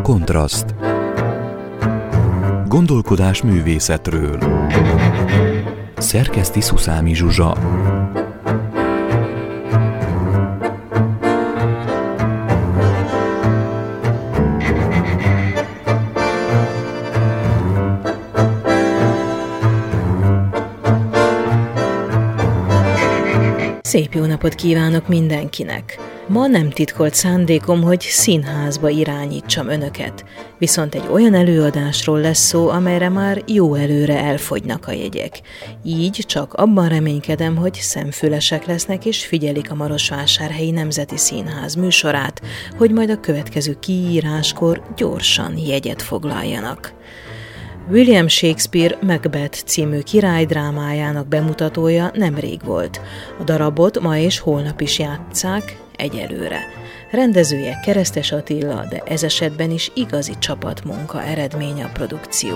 Kontraszt. Gondolkodás művészetről. Szerkeszti Szuszámi Zsuzsa. Szép jó napot kívánok mindenkinek! Ma nem titkolt szándékom, hogy színházba irányítsam önöket, viszont egy olyan előadásról lesz szó, amelyre már jó előre elfogynak a jegyek. Így csak abban reménykedem, hogy szemfülesek lesznek és figyelik a Marosvásárhelyi Nemzeti Színház műsorát, hogy majd a következő kiíráskor gyorsan jegyet foglaljanak. William Shakespeare Macbeth című királydrámájának bemutatója nemrég volt. A darabot ma és holnap is játsszák, egyelőre. Rendezője Keresztes Attila, de ez esetben is igazi csapatmunka eredménye a produkció.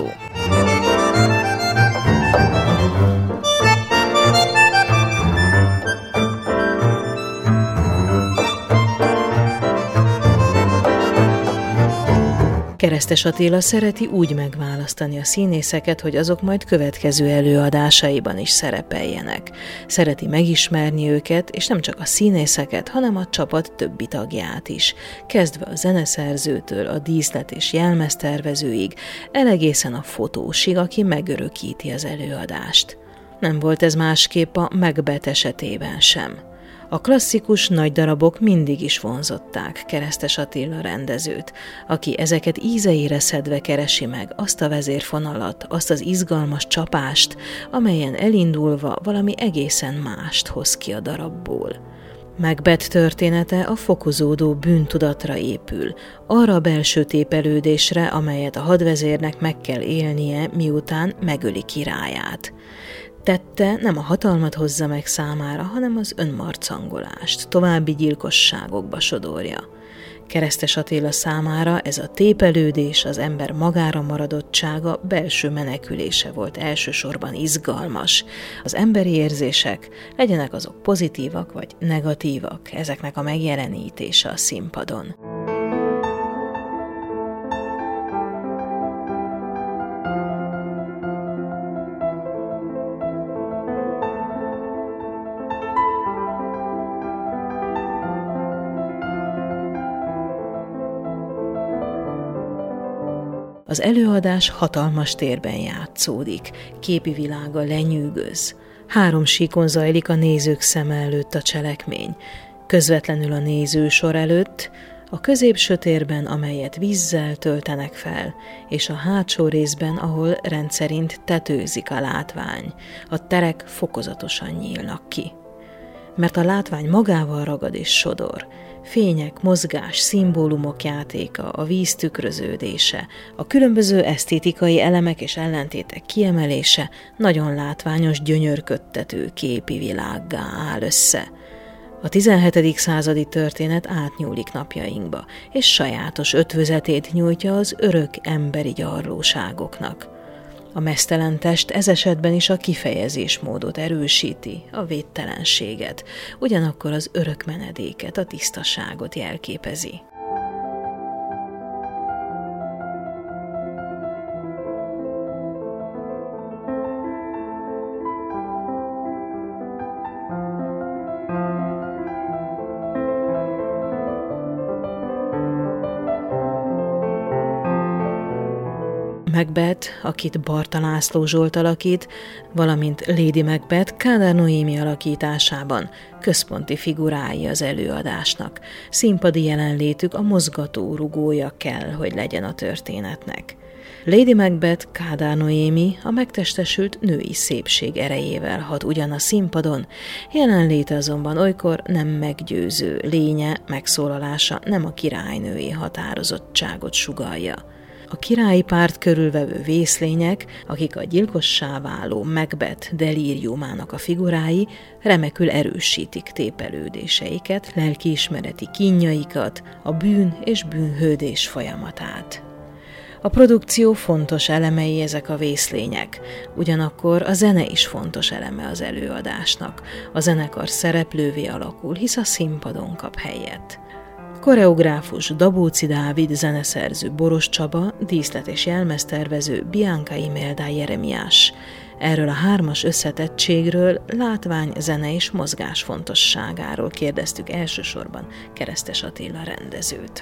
Keresztes Attila szereti úgy megválasztani a színészeket, hogy azok majd következő előadásaiban is szerepeljenek. Szereti megismerni őket, és nem csak a színészeket, hanem a csapat többi tagját is. Kezdve a zeneszerzőtől, a díszlet- és jelmeztervezőig, egészen a fotósig, aki megörökíti az előadást. Nem volt ez másképp a Macbeth esetében sem. A klasszikus nagy darabok mindig is vonzották Keresztes Attila rendezőt, aki ezeket ízeire szedve keresi meg azt a vezérfonalat, azt az izgalmas csapást, amelyen elindulva valami egészen mást hoz ki a darabból. Macbeth története a fokozódó bűntudatra épül, arra a belső tépelődésre, amelyet a hadvezérnek meg kell élnie, miután megöli királyát. Tette nem a hatalmat hozza meg számára, hanem az önmarcangolást, további gyilkosságokba sodorja. Keresztes Attila számára ez a tépelődés, az ember magára maradottsága belső menekülése volt, elsősorban izgalmas. Az emberi érzések, legyenek azok pozitívak vagy negatívak, ezeknek a megjelenítése a színpadon. Az előadás hatalmas térben játszódik, képi világa lenyűgöz. 3 síkon zajlik a nézők szeme előtt a cselekmény. Közvetlenül a nézősor előtt, a középső térben, amelyet vízzel töltenek fel, és a hátsó részben, ahol rendszerint tetőzik a látvány. A terek fokozatosan nyílnak ki. Mert a látvány magával ragad és sodor. Fények, mozgás, szimbólumok játéka, a víz tükröződése, a különböző esztétikai elemek és ellentétek kiemelése nagyon látványos, gyönyörködtető képi világgá áll össze. A 17. századi történet átnyúlik napjainkba, és sajátos ötvözetét nyújtja az örök emberi gyarlóságoknak. A meztelen test ez esetben is a kifejezésmódot erősíti, a védtelenséget, ugyanakkor az örök menedéket, a tisztaságot jelképezi. Macbeth, akit Barta László Zsolt alakít, valamint Lady Macbeth Kádár Noémi alakításában központi figurái az előadásnak. Színpadi jelenlétük a mozgató rugója kell, hogy legyen a történetnek. Lady Macbeth Kádár Noémi a megtestesült női szépség erejével hat ugyan a színpadon, jelenléte azonban olykor nem meggyőző, lénye, megszólalása nem a királynői határozottságot sugallja. A királyi párt körülvevő vészlények, akik a gyilkossá váló Macbeth delíriumának a figurái, remekül erősítik tépelődéseiket, lelkiismereti kínjaikat, a bűn és bűnhődés folyamatát. A produkció fontos elemei ezek a vészlények, ugyanakkor a zene is fontos eleme az előadásnak. A zenekar szereplővé alakul, hisz a színpadon kap helyet. Koreográfus Dabóci Dávid, zeneszerző Boros Csaba, díszlet- és jelmeztervező Bianca Imelda Jeremiás. Erről a hármas összetettségről, látvány, zene és mozgás fontosságáról kérdeztük elsősorban Keresztes Attila rendezőt.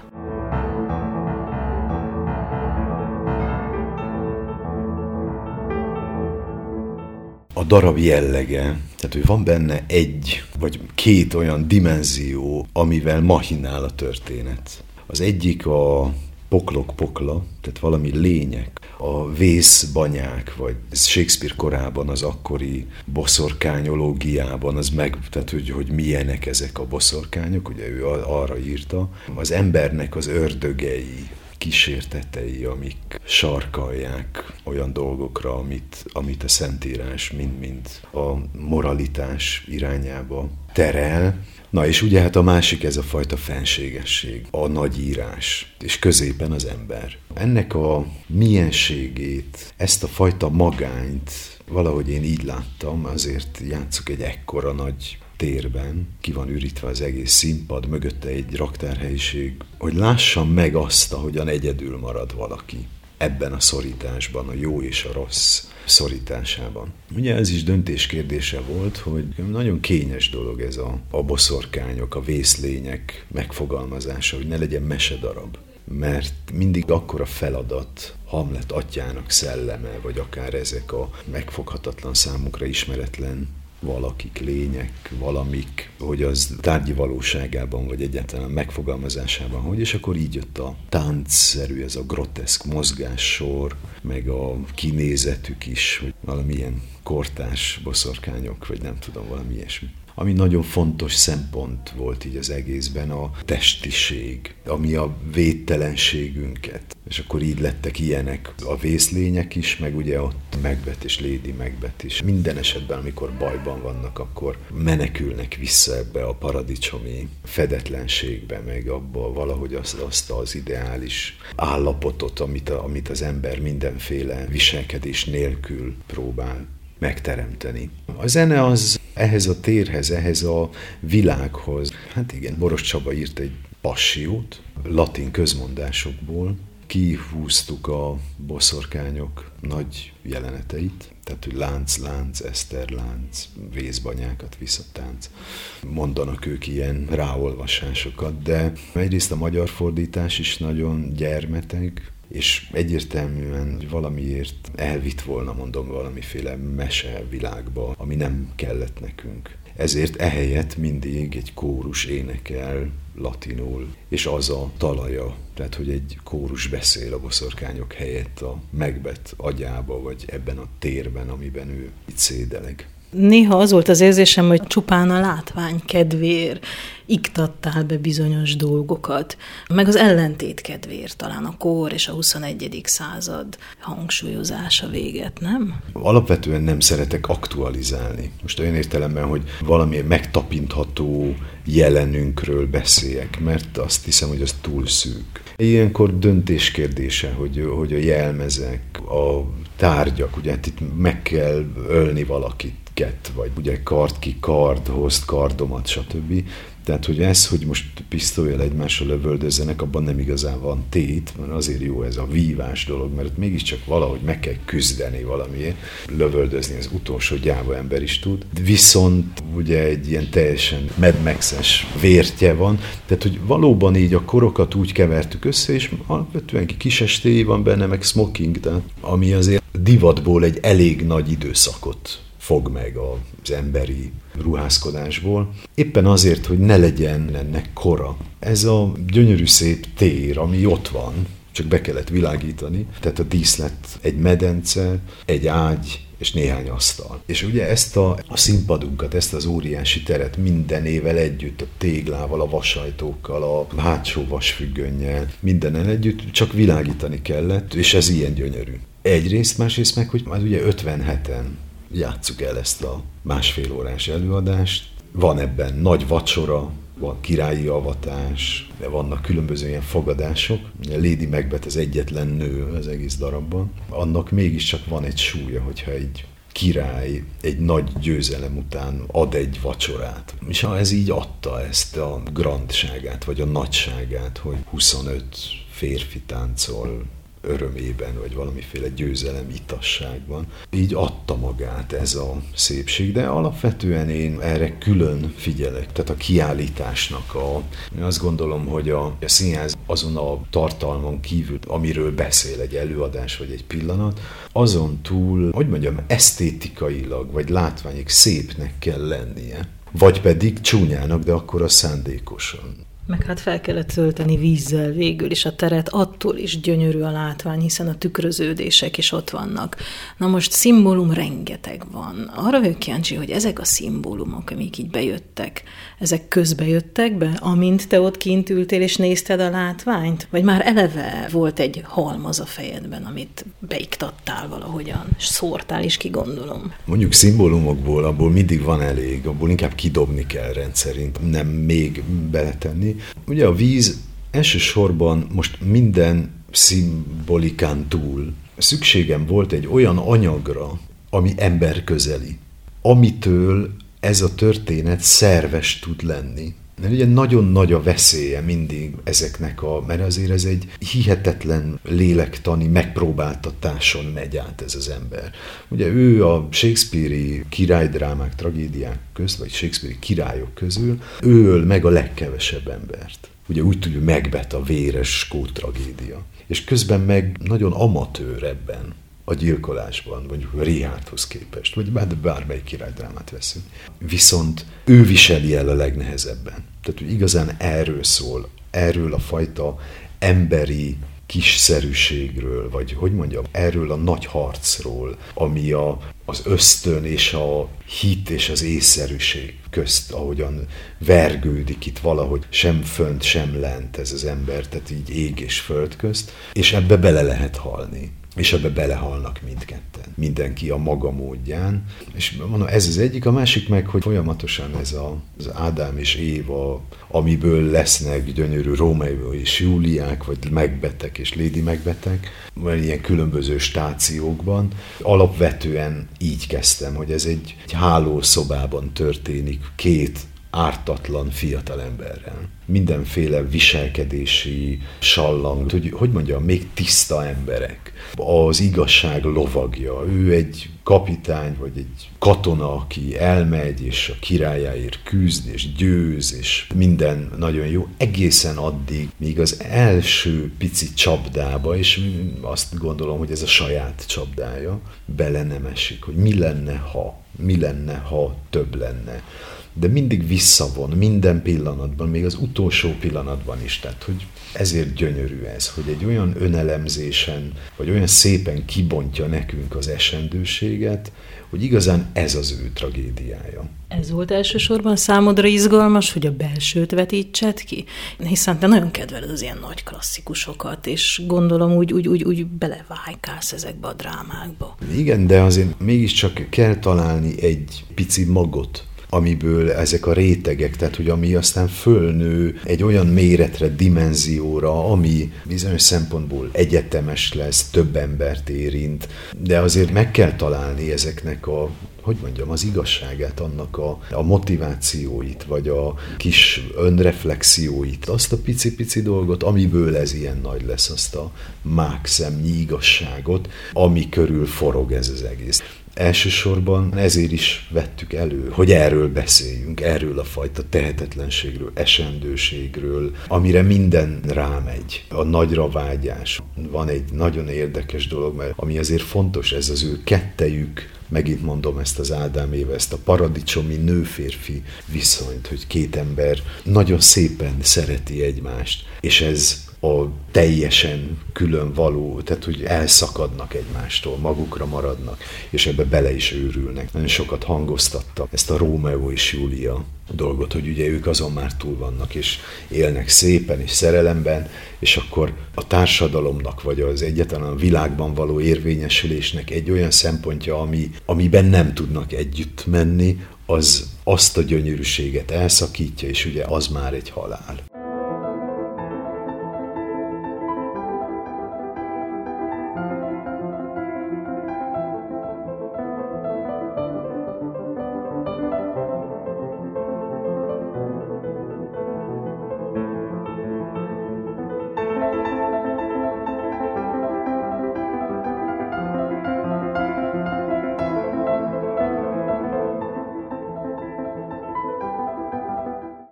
A darab jellege, tehát hogy van benne egy vagy két olyan dimenzió, amivel machinál a történet. Az egyik a poklok-pokla, tehát valami lények. A vészbanyák, vagy Shakespeare korában az akkori boszorkányológiában, tehát hogy milyenek ezek a boszorkányok, ugye ő arra írta. Az embernek az ördögei, kísértetei, amik sarkalják olyan dolgokra, amit a Szentírás mind-mind a moralitás irányába terel. Na és ugye hát a másik ez a fajta fenségesség, a nagyírás, és középen az ember. Ennek a mienségét, ezt a fajta magányt valahogy én így láttam, azért játsszuk egy ekkora nagy térben, ki van ürítve az egész színpad, mögötte egy raktárhelyiség, hogy lássam meg azt, ahogyan egyedül marad valaki ebben a szorításban, a jó és a rossz szorításában. Ugye ez is döntés kérdése volt, hogy nagyon kényes dolog ez a boszorkányok, a vészlények megfogalmazása, hogy ne legyen mesedarab. Mert mindig akkora feladat Hamlet atyának szelleme, vagy akár ezek a megfoghatatlan, számukra ismeretlen valakik, lények, valamik, hogy az tárgyi valóságában, vagy egyáltalán megfogalmazásában, hogy, és akkor így jött a táncszerű, ez a groteszk mozgássor, meg a kinézetük is, hogy valamilyen kortárs boszorkányok, vagy nem tudom, valami ilyesmi. Ami nagyon fontos szempont volt így az egészben, a testiség, ami a védtelenségünket. És akkor így lettek ilyenek a vészlények is, meg ugye ott Macbeth és Lady Macbeth is. Minden esetben, amikor bajban vannak, akkor menekülnek vissza ebbe a paradicsomi fedetlenségbe, meg abba valahogy azt az ideális állapotot, amit az ember mindenféle viselkedés nélkül próbál megteremteni. A zene az ehhez a térhez, ehhez a világhoz. Hát igen, Boros Csaba írt egy passiót, latin közmondásokból, kihúztuk a boszorkányok nagy jeleneteit, tehát hogy lánc, eszterlánc, vészbanyákat, visszatánc. Mondanak ők ilyen ráolvasásokat, de egyrészt a magyar fordítás is nagyon gyermeteg, és egyértelműen valamiért elvitt volna, mondom, valamiféle mesevilágba, ami nem kellett nekünk. Ezért ehelyett mindig egy kórus énekel latinul, és az a talaja, tehát hogy egy kórus beszél a boszorkányok helyett a Macbeth agyába, vagy ebben a térben, amiben ő itt szédeleg. Néha az volt az érzésem, hogy csupán a látvány kedvéért iktattál be bizonyos dolgokat, meg az ellentét kedvéért talán a kor és a 21. század hangsúlyozása véget, nem? Alapvetően nem szeretek aktualizálni. Most olyan értelemben, hogy valami megtapintható jelenünkről beszéljek, mert azt hiszem, hogy az túl szűk. Ilyenkor döntés kérdése, hogy a jelmezek, a tárgyak, ugye hát itt meg kell ölni valakit, vagy ugye kard ki kard, hozd kardomat, stb. Tehát, hogy ez, hogy most pisztollyal egymásra lövöldözzenek, abban nem igazán van tét, mert azért jó ez a vívás dolog, mert mégiscsak valahogy meg kell küzdeni valamiért. Lövöldözni az utolsó gyáva ember is tud. Viszont ugye egy ilyen teljesen Mad Max-es vértje van, tehát, hogy valóban így a korokat úgy kevertük össze, és alapvetően kisestély van benne, meg smoking, tehát, ami azért divatból egy elég nagy időszakot fog meg az emberi ruházkodásból. Éppen azért, hogy ne legyen ennek kora. Ez a gyönyörű szép tér, ami ott van, csak be kellett világítani. Tehát a díszlet egy medence, egy ágy és néhány asztal. És ugye ezt a színpadunkat, ezt az óriási teret mindenével együtt, a téglával, a vasajtókkal, a hátsó vasfüggönnyel, mindenen együtt csak világítani kellett, és ez ilyen gyönyörű. Egyrészt, másrészt meg, hogy már ugye 57-en játsszuk el ezt a másfél órás előadást. Van ebben nagy vacsora, van királyi avatás, de vannak különböző ilyen fogadások. Lady Macbeth az egyetlen nő az egész darabban. Annak mégiscsak van egy súlya, hogyha egy király egy nagy győzelem után ad egy vacsorát. És ez így adta ezt a grandságát, vagy a nagyságát, hogy 25 férfi táncol örömében, vagy valamiféle győzelem itasságban. Így adta magát ez a szépség, de alapvetően én erre külön figyelek. Tehát a kiállításnak azt gondolom, hogy a színház azon a tartalmon kívül, amiről beszél egy előadás, vagy egy pillanat, azon túl, hogy mondjam, esztétikailag, vagy látványig szépnek kell lennie. Vagy pedig csúnyának, de akkor a szándékosan. Meg hát fel kellett tölteni vízzel végül is a teret, attól is gyönyörű a látvány, hiszen a tükröződések is ott vannak. Na most szimbólum rengeteg van. Arra vagyok kíváncsi, hogy ezek a szimbólumok, amik így bejöttek, ezek közbe jöttek be, amint te ott kint ültél és nézted a látványt? Vagy már eleve volt egy halmaz a fejedben, amit beiktattál valahogyan, és szórtál is ki, gondolom? Mondjuk szimbólumokból, abból mindig van elég, abból inkább kidobni kell rendszerint, nem még beletenni. Ugye a víz elsősorban most minden szimbolikán túl szükségem volt egy olyan anyagra, ami emberközeli, amitől ez a történet szerves tud lenni. Mert ugye nagyon nagy a veszélye mindig ezeknek mert azért ez egy hihetetlen lélektani megpróbáltatáson megy át ez az ember. Ugye ő a shakespeare-i királydrámák, tragédiák közt, vagy shakespeare-i királyok közül, ő öl meg a legkevesebb embert. Ugye úgy tudjuk, Macbeth a véres skót tragédia. És közben meg nagyon amatőr ebben a gyilkolásban, mondjuk a Richardhoz képest, vagy bármelyik királydrámát veszünk. Viszont ő viseli el a legnehezebben. Tehát, hogy igazán erről szól, erről a fajta emberi kiszerűségről, vagy hogy mondjam, erről a nagy harcról, ami az ösztön és a hit és az észszerűség közt, ahogyan vergődik itt valahogy sem fönt, sem lent ez az ember, tehát így ég és föld közt, és ebbe bele lehet halni. És ebbe belehalnak mindketten. Mindenki a maga módján. És mondom, ez az egyik, a másik meg, hogy folyamatosan ez az Ádám és Éva, amiből lesznek gyönyörű Rómeó és Júliák, vagy Macbethek és Lady Macbethek, vagy ilyen különböző stációkban. Alapvetően így kezdtem, hogy ez egy hálószobában történik két ártatlan fiatalemberrel. Mindenféle viselkedési sallang, hogy mondjam, még tiszta emberek. Az igazság lovagja. Ő egy kapitány, vagy egy katona, aki elmegy, és a királyáért küzd, és győz, és minden nagyon jó. Egészen addig, míg az első pici csapdába, és azt gondolom, hogy ez a saját csapdája, bele nem esik, hogy mi lenne, ha több lenne. De mindig visszavon, minden pillanatban, még az utolsó pillanatban is. Tehát, hogy ezért gyönyörű ez, hogy egy olyan önelemzésen, vagy olyan szépen kibontja nekünk az esendőséget, hogy igazán ez az ő tragédiája. Ez volt elsősorban számodra izgalmas, hogy a belsőt vetítsed ki? Hiszen te nagyon kedveled az ilyen nagy klasszikusokat, és gondolom úgy belevájkálsz ezekbe a drámákba. Igen, de azért mégiscsak kell találni egy pici magot, amiből ezek a rétegek, tehát hogy ami aztán fölnő egy olyan méretre, dimenzióra, ami bizonyos szempontból egyetemes lesz, több embert érint, de azért meg kell találni ezeknek az igazságát, annak a motivációit, vagy a kis önreflexióit, azt a pici-pici dolgot, amiből ez ilyen nagy lesz, azt a mákszemnyi igazságot, ami körül forog ez az egész. Elsősorban ezért is vettük elő, hogy erről beszéljünk, erről a fajta tehetetlenségről, esendőségről, amire minden rámegy. A nagyra vágyás. Van egy nagyon érdekes dolog, mert ami azért fontos, ez az ő kettejük, megint mondom ezt az Ádám Éva, ezt a paradicsomi nő-férfi viszonyt, hogy két ember nagyon szépen szereti egymást, és ez a teljesen külön való, tehát hogy elszakadnak egymástól, magukra maradnak, és ebbe bele is őrülnek. Nagyon sokat hangoztattam ezt a Rómeó és Júlia dolgot, hogy ugye ők azon már túl vannak, és élnek szépen és szerelemben, és akkor a társadalomnak, vagy az egyáltalán a világban való érvényesülésnek egy olyan szempontja, amiben nem tudnak együtt menni, az azt a gyönyörűséget elszakítja, és ugye az már egy halál.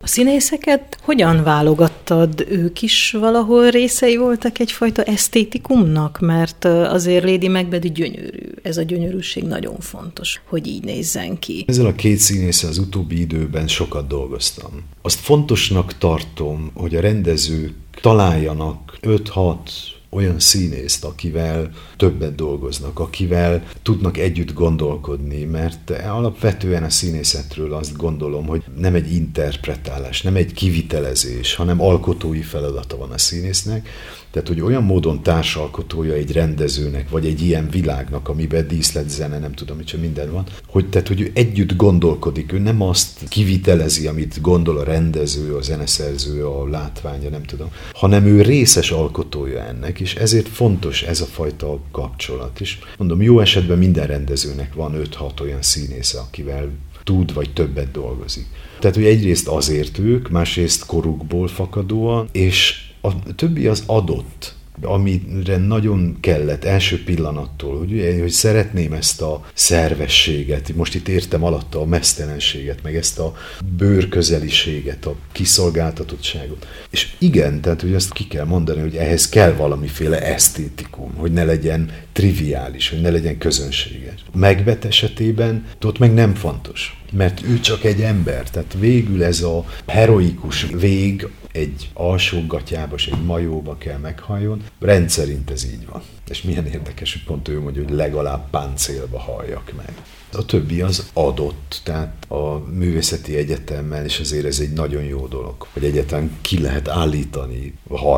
A színészeket hogyan válogattad? Ők is valahol részei voltak egyfajta esztétikumnak? Mert azért Lady Macbeth gyönyörű. Ez a gyönyörűség nagyon fontos, hogy így nézzen ki. Ezzel a két színésszel az utóbbi időben sokat dolgoztam. Azt fontosnak tartom, hogy a rendezők találjanak 5-6 olyan színészt, akivel többet dolgoznak, akivel tudnak együtt gondolkodni, mert alapvetően a színészetről azt gondolom, hogy nem egy interpretálás, nem egy kivitelezés, hanem alkotói feladata van a színésznek. Tehát, hogy olyan módon társalkotója egy rendezőnek, vagy egy ilyen világnak, amiben díszlet, zene, nem tudom, hogy minden van, hogy ő együtt gondolkodik, ő nem azt kivitelezi, amit gondol a rendező, a zeneszerző, a látványa, nem tudom, hanem ő részes alkotója ennek, és ezért fontos ez a fajta kapcsolat is. Mondom, jó esetben minden rendezőnek van 5-6 olyan színésze, akivel tud, vagy többet dolgozik. Tehát, hogy egyrészt azért ők, másrészt korukból fakadóan, és a többi az adott, amire nagyon kellett első pillanattól, hogy szeretném ezt a szervességet, most itt értem alatta a meztelenséget, meg ezt a bőrközeliséget, a kiszolgáltatottságot. És igen, tehát hogy azt ki kell mondani, hogy ehhez kell valamiféle esztétikum, hogy ne legyen triviális, hogy ne legyen közönséges. Macbeth esetében ott meg nem fontos, mert ő csak egy ember, tehát végül ez a heroikus vég egy alsógatyába, és egy majóba kell meghalljon. Rendszerint ez így van. És milyen érdekes, hogy pont ő mondja, hogy legalább páncélba halljak meg. A többi az adott, tehát a művészeti egyetemmel, és azért ez egy nagyon jó dolog, hogy egyáltalán ki lehet állítani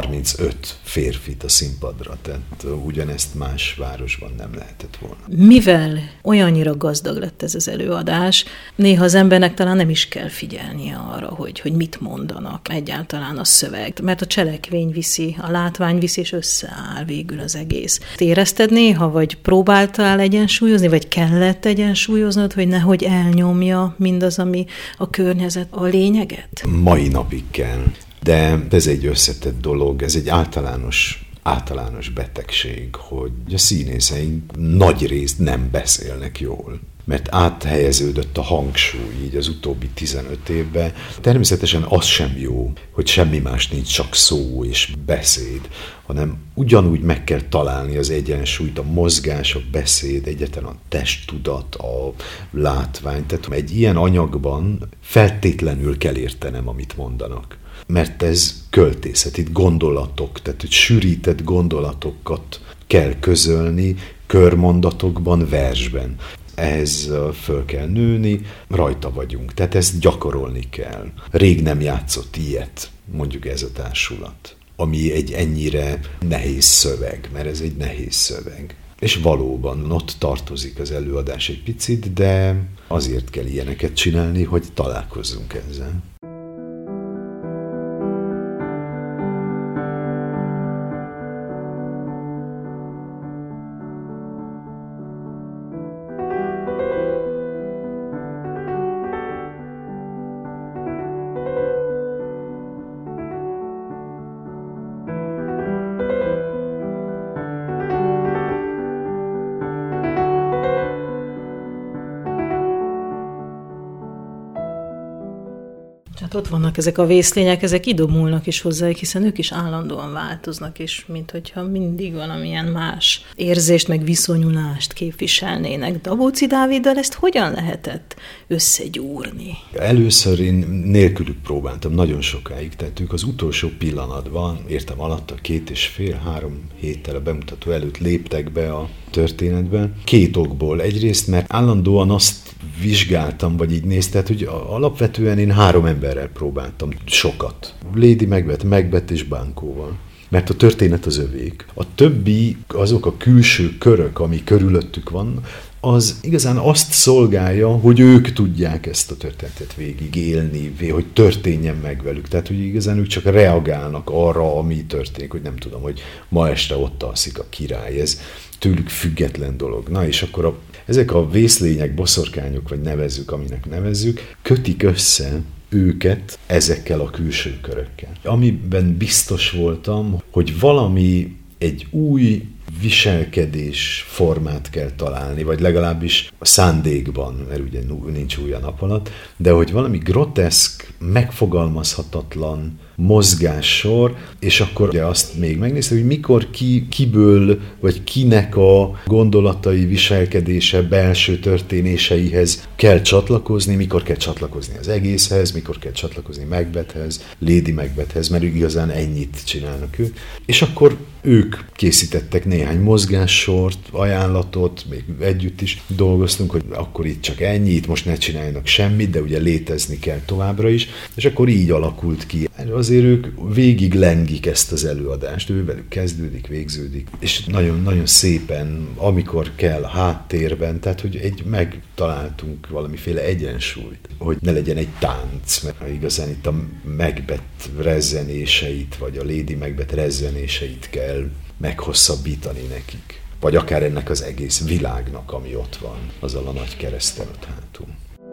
35 férfit a színpadra, tehát ugyanezt más városban nem lehetett volna. Mivel olyannyira gazdag lett ez az előadás, néha az embernek talán nem is kell figyelnie arra, hogy mit mondanak egyáltalán a szöveg, mert a cselekvény viszi, a látvány viszi, és összeáll végül az egész. Érezted néha, vagy próbáltál egyensúlyozni, vagy kellett egyensúlyoznod, hogy nehogy elnyomja mindaz, ami a környezet, a lényeget? Mai napig kell, de ez egy összetett dolog, ez egy általános betegség, hogy a színészeink nagy részt nem beszélnek jól, mert áthelyeződött a hangsúly így az utóbbi 15 évben. Természetesen az sem jó, hogy semmi más nincs, csak szó és beszéd, hanem ugyanúgy meg kell találni az egyensúlyt, a mozgás, a beszéd, egyáltalán a testtudat, a látvány. Tehát egy ilyen anyagban feltétlenül kell értenem, amit mondanak. Mert ez költészet, itt gondolatok, tehát hogy sűrített gondolatokat kell közölni körmondatokban, versben. Ehhez föl kell nőni, rajta vagyunk, tehát ezt gyakorolni kell. Rég nem játszott ilyet, mondjuk ez a társulat, ami egy ennyire nehéz szöveg, mert ez egy nehéz szöveg. És valóban ott tartozik az előadás egy picit, de azért kell ilyeneket csinálni, hogy találkozzunk ezzel. Hát ott vannak ezek a vészlények, ezek idomulnak is hozzájuk, hiszen ők is állandóan változnak, és minthogyha mindig valamilyen más érzést, meg viszonyulást képviselnének. Dabóczy Dáviddal ezt hogyan lehetett összegyúrni? Először én nélkülük próbáltam nagyon sokáig, tehát ők az utolsó pillanatban, értem alatt a 2,5-3 héttel a bemutató előtt léptek be a történetbe. 2 okból. Egyrészt, mert állandóan azt vizsgáltam, vagy így néztem, hogy alapvetően én 3 emberrel próbáltam sokat. Lady Macbeth és Bankóval. Mert a történet az övék. A többi, azok a külső körök, ami körülöttük van, az igazán azt szolgálja, hogy ők tudják ezt a történetet végigélni, hogy történjen meg velük. Tehát, hogy igazán ők csak reagálnak arra, ami történik, hogy nem tudom, hogy ma este ott alszik a király. Ez tőlük független dolog. Na, és akkor ezek a vészlények, boszorkányok, vagy nevezzük, aminek nevezzük, kötik össze őket ezekkel a külső körökkel. Amiben biztos voltam, hogy valami egy új viselkedés formát kell találni, vagy legalábbis a szándékban, mert ugye nincs új a nap alatt, de hogy valami groteszk, megfogalmazhatatlan mozgássor, és akkor ugye azt még megnézte, hogy mikor kiből, vagy kinek a gondolatai, viselkedése, belső történéseihez kell csatlakozni, mikor kell csatlakozni az egészhez, mikor kell csatlakozni Macbethhez, Lady Macbethhez, mert igazán ennyit csinálnak ők. És akkor ők készítettek néhány mozgássort, ajánlatot, még együtt is dolgoztunk, hogy akkor itt csak ennyi, itt most ne csináljanak semmit, de ugye létezni kell továbbra is, és akkor így alakult ki. Azért ők végig lengik ezt az előadást, ővelük kezdődik, végződik, és nagyon-nagyon szépen, amikor kell a háttérben, tehát hogy megtaláltunk valamiféle egyensúlyt, hogy ne legyen egy tánc, mert igazán itt a Macbeth rezzenéseit, vagy a Lady Macbeth rezzenéseit kell meghosszabbítani nekik. Vagy akár ennek az egész világnak, ami ott van, azzal a nagy kereszttel ott hátul.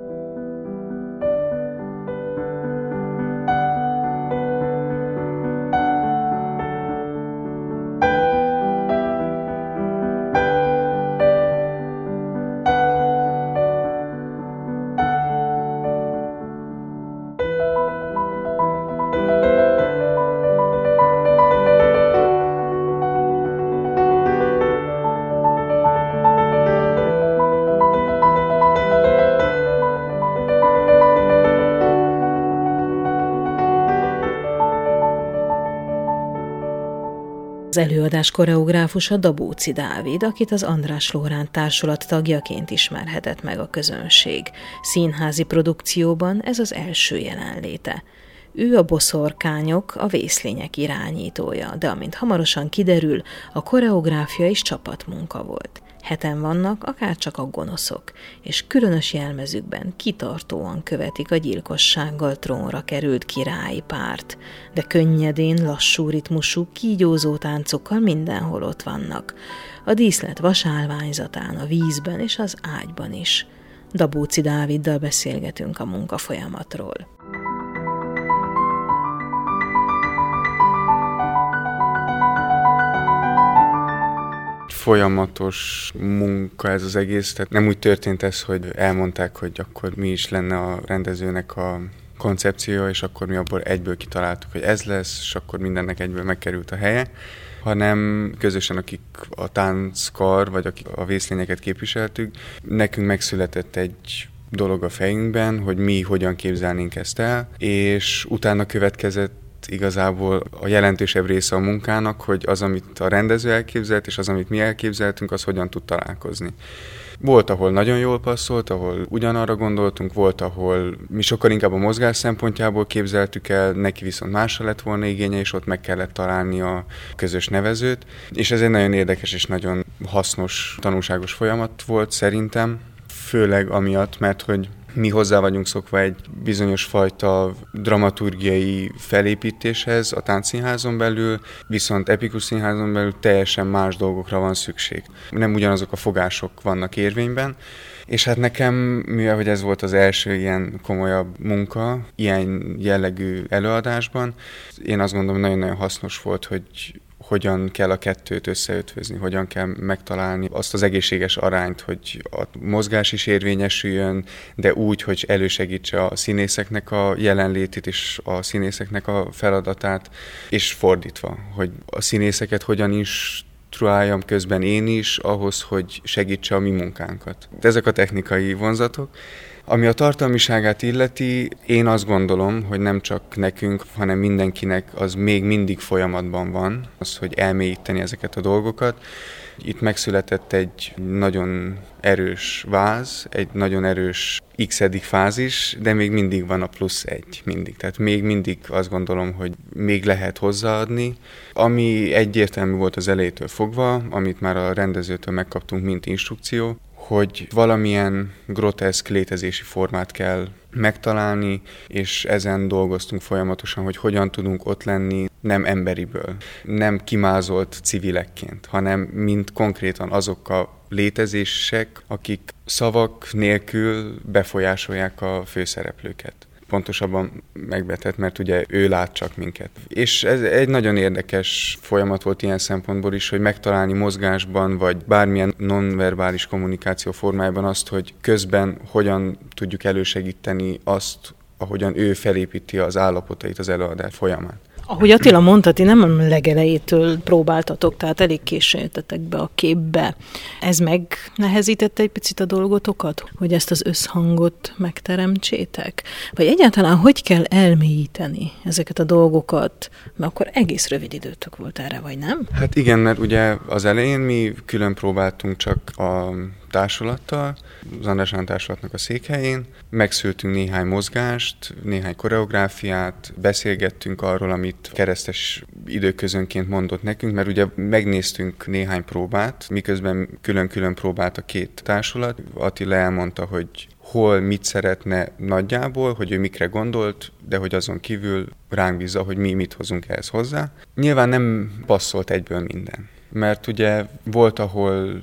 Az előadás koreográfusa Dabóczy Dávid, akit az András Lóránt Társulat tagjaként ismerhetett meg a közönség. Színházi produkcióban ez az első jelenléte. Ő a boszorkányok, a vészlények irányítója, de amint hamarosan kiderül, a koreográfia is csapatmunka volt. 7 vannak, akár csak a gonoszok, és különös jelmezükben kitartóan követik a gyilkossággal trónra került királyi párt, de könnyedén, lassú ritmusú, kígyózó táncokkal mindenhol ott vannak. A díszlet vasálványzatán, a vízben és az ágyban is. Dabóczy Dáviddal beszélgetünk a munkafolyamatról. Folyamatos munka ez az egész, tehát nem úgy történt ez, hogy elmondták, hogy akkor mi is lenne a rendezőnek a koncepciója, és akkor mi abból egyből kitaláltuk, hogy ez lesz, és akkor mindennek egyből megkerült a helye, hanem közösen, akik a tánckar, vagy akik a vészlényeket képviseltük, nekünk megszületett egy dolog a fejünkben, hogy mi hogyan képzelnénk ezt el, és utána következett igazából a jelentősebb része a munkának, hogy az, amit a rendező elképzelt, és az, amit mi elképzeltünk, az hogyan tud találkozni. Volt, ahol nagyon jól passzolt, ahol ugyanarra gondoltunk, volt, ahol mi sokkal inkább a mozgás szempontjából képzeltük el, neki viszont másra lett volna igénye, és ott meg kellett találni a közös nevezőt. És ez egy nagyon érdekes és nagyon hasznos, tanulságos folyamat volt szerintem, főleg amiatt, mert hogy mi hozzá vagyunk szokva egy bizonyos fajta dramaturgiai felépítéshez a táncszínházon belül, viszont epikus színházon belül teljesen más dolgokra van szükség. Nem ugyanazok a fogások vannak érvényben, és hát nekem, mivel hogy ez volt az első ilyen komolyabb munka, ilyen jellegű előadásban, én azt gondolom, nagyon-nagyon hasznos volt, hogy hogyan kell a kettőt összeötvözni, hogyan kell megtalálni azt az egészséges arányt, hogy a mozgás is érvényesüljön, de úgy, hogy elősegítse a színészeknek a jelenlétét és a színészeknek a feladatát, és fordítva, hogy a színészeket hogyan instruáljam közben én is ahhoz, hogy segítse a mi munkánkat. De ezek a technikai vonzatok. Ami a tartalmiságát illeti, én azt gondolom, hogy nem csak nekünk, hanem mindenkinek az még mindig folyamatban van, az, hogy elmélyíteni ezeket a dolgokat. Itt megszületett egy nagyon erős váz, egy nagyon erős x-edik fázis, de még mindig van a +1, mindig. Tehát még mindig azt gondolom, hogy még lehet hozzáadni. Ami egyértelmű volt az elejétől fogva, amit már a rendezőtől megkaptunk, mint instrukció, hogy valamilyen groteszk létezési formát kell megtalálni, és ezen dolgoztunk folyamatosan, hogy hogyan tudunk ott lenni nem emberiből, nem kimázolt civilekként, hanem mint konkrétan azok a létezések, akik szavak nélkül befolyásolják a főszereplőket. pontosabban megvetett, mert ugye ő lát csak minket. És ez egy nagyon érdekes folyamat volt ilyen szempontból is, hogy megtalálni mozgásban, vagy bármilyen nonverbális kommunikáció formájában azt, hogy közben hogyan tudjuk elősegíteni azt, ahogyan ő felépíti az állapotait az előadás folyamán. Ahogy Attila mondta, ti nem a legelejétől próbáltatok, tehát elég későn jöttetek be a képbe. Ez megnehezítette egy picit a dolgotokat, hogy ezt az összhangot megteremtsétek? Vagy egyáltalán hogy kell elmélyíteni ezeket a dolgokat? Mert akkor egész rövid időtök volt erre, vagy nem? Hát igen, mert ugye az elején mi külön próbáltunk csak a társulattal, az András Ádám társulatnak a székhelyén. Megszültünk néhány mozgást, néhány koreográfiát, beszélgettünk arról, amit Keresztes időközönként mondott nekünk, mert ugye megnéztünk néhány próbát, miközben külön-külön próbált a két társulat. Attila elmondta, hogy hol mit szeretne nagyjából, hogy ő mikre gondolt, de hogy azon kívül ránk bízza, hogy mi mit hozunk ehhez hozzá. Nyilván nem passzolt egyből minden. Mert ugye volt, ahol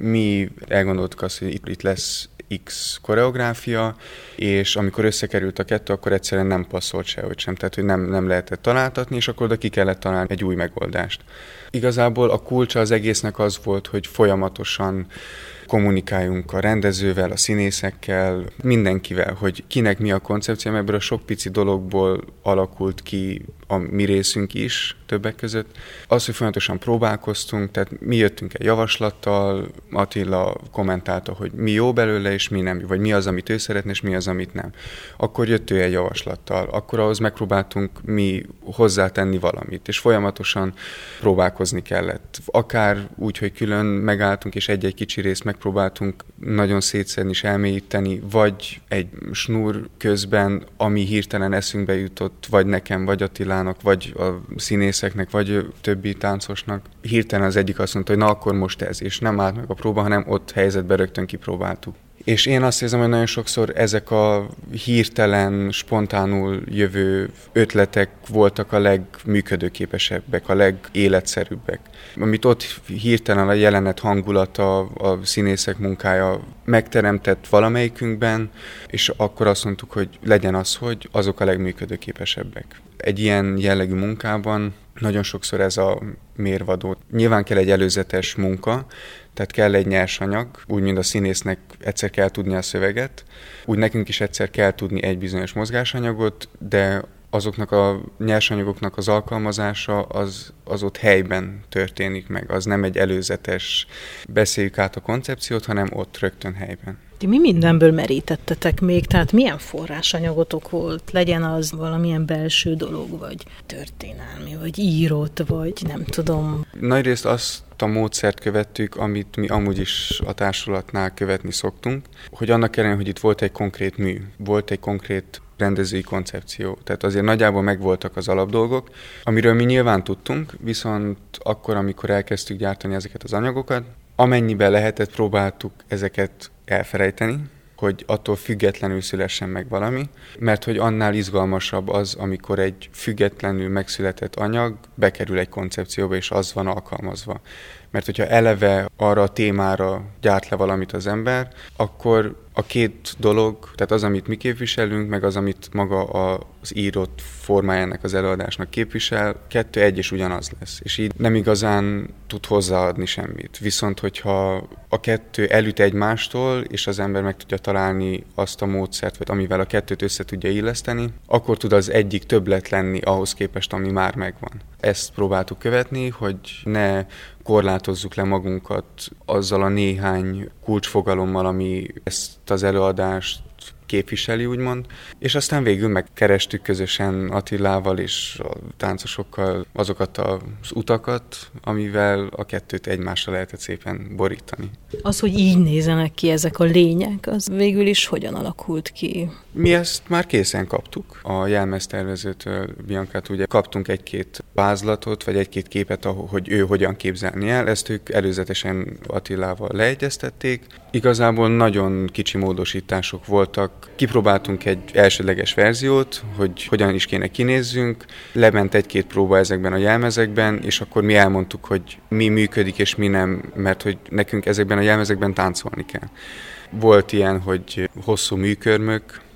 mi elgondoltuk azt, hogy itt lesz X koreográfia, és amikor összekerült a kettő, akkor egyszerűen nem passzolt sehogy sem, tehát hogy nem lehetett találtatni, és akkor oda ki kellett találni egy új megoldást. Igazából a kulcsa az egésznek az volt, hogy folyamatosan kommunikáljunk a rendezővel, a színészekkel, mindenkivel, hogy kinek mi a koncepció, ebből a sok pici dologból alakult ki a mi részünk is többek között. Az, hogy folyamatosan próbálkoztunk, tehát mi jöttünk egy javaslattal, Attila kommentálta, hogy mi jó belőle, és mi nem, vagy mi az, amit ő szeretne, és mi az, amit nem. Akkor jött ő egy javaslattal, akkor ahhoz megpróbáltunk mi hozzátenni valamit, és folyamatosan próbálkozni kellett. Akár úgy, hogy külön megálltunk, és egy-egy kicsi részt megpróbáltunk nagyon szétszedni és elmélyíteni, vagy egy snúr közben, ami hirtelen eszünkbe jutott, vagy nekem, vagy Attilának, vagy a színészeknek, vagy többi táncosnak. Hirtelen az egyik azt mondta, hogy na akkor most ez, és nem állt meg a próba, hanem ott helyzetben rögtön kipróbáltuk. És én azt érzem, hogy nagyon sokszor ezek a hirtelen, spontánul jövő ötletek voltak a legműködőképesebbek, a legéletszerűbbek. Amit ott hirtelen a jelenet hangulata, a színészek munkája megteremtett valamelyikünkben, és akkor azt mondtuk, hogy legyen az, hogy azok a legműködőképesebbek. Egy ilyen jellegű munkában nagyon sokszor ez a mérvadó. Nyilván kell egy előzetes munka, tehát kell egy nyersanyag, úgy, mint a színésznek egyszer kell tudni a szöveget, úgy nekünk is egyszer kell tudni egy bizonyos mozgásanyagot, de azoknak a nyersanyagoknak az alkalmazása az ott helyben történik meg. Az nem egy előzetes beszéljük át a koncepciót, hanem ott rögtön helyben. Mi mindenből merítettetek még? Tehát milyen forrásanyagotok volt? Legyen az valamilyen belső dolog, vagy történelmi, vagy írott, vagy nem tudom. Nagyrészt azt a módszert követtük, amit mi amúgy is a társulatnál követni szoktunk, hogy annak ellenére, hogy itt volt egy konkrét mű, volt egy konkrét rendezői koncepció. Tehát azért nagyjából megvoltak az alapdolgok, amiről mi nyilván tudtunk, viszont akkor, amikor elkezdtük gyártani ezeket az anyagokat, amennyiben lehetett, próbáltuk ezeket elfelejteni, hogy attól függetlenül szülessen meg valami, mert hogy annál izgalmasabb az, amikor egy függetlenül megszületett anyag bekerül egy koncepcióba, és az van alkalmazva. Mert hogyha eleve arra a témára gyárt le valamit az ember, akkor a két dolog, tehát az, amit mi képviselünk, meg az, amit maga az írott formájának az előadásnak képvisel, kettő egy és ugyanaz lesz. És így nem igazán tud hozzáadni semmit. Viszont, hogyha a kettő elüt egymástól, és az ember meg tudja találni azt a módszert, vagy amivel a kettőt össze tudja illeszteni, akkor tud az egyik többlet lenni ahhoz képest, ami már megvan. Ezt próbáltuk követni, hogy ne korlátozzuk le magunkat azzal a néhány kulcsfogalommal, ami ezt az előadást képviseli, úgymond. És aztán végül megkerestük közösen Attilával és a táncosokkal azokat az utakat, amivel a kettőt egymásra lehetett szépen borítani. Az, hogy így nézenek ki ezek a lények, az végül is hogyan alakult ki? Mi ezt már készen kaptuk. A jelmeztervezőtől, Biancától ugye kaptunk egy-két vázlatot, vagy egy-két képet, hogy ő hogyan képzelni el. Ezt ők előzetesen Attilával leegyeztették. Igazából nagyon kicsi módosítások voltak. Kipróbáltunk egy elsődleges verziót, hogy hogyan is kéne kinézzünk. Lement egy-két próba ezekben a jelmezekben, és akkor mi elmondtuk, hogy mi működik és mi nem, mert hogy nekünk ezekben a jelmezekben táncolni kell. Volt ilyen, hogy hosszú műkörmök,